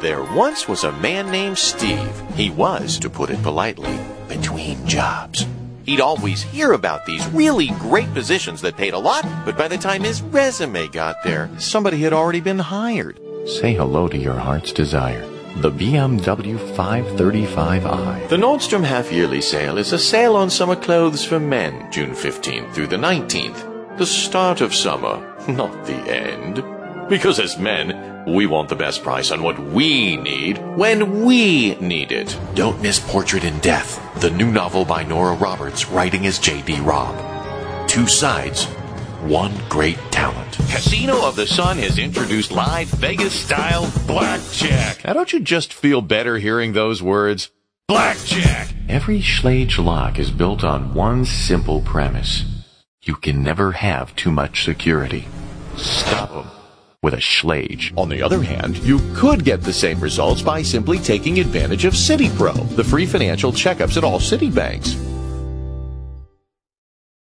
There once was a man named Steve. He was, to put it politely, between jobs. He'd always hear about these really great positions that paid a lot, but by the time his resume got there, somebody had already been hired. Say hello to your heart's desire. The BMW 535i. The Nordstrom half-yearly sale is a sale on summer clothes for men, June 15th through the 19th. The start of summer, not the end. Because as men, we want the best price on what we need when we need it. Don't miss Portrait in Death, the new novel by Nora Roberts, writing as J.D. Robb. 2 sides, one great talent. Casino of the Sun has introduced live Vegas-style blackjack. Now, don't you just feel better hearing those words? Blackjack! Every Schlage lock is built on one simple premise. You can never have too much security. Stop them with a Schlage. On the other hand, you could get the same results by simply taking advantage of CitiPro, the free financial checkups at all Citibanks.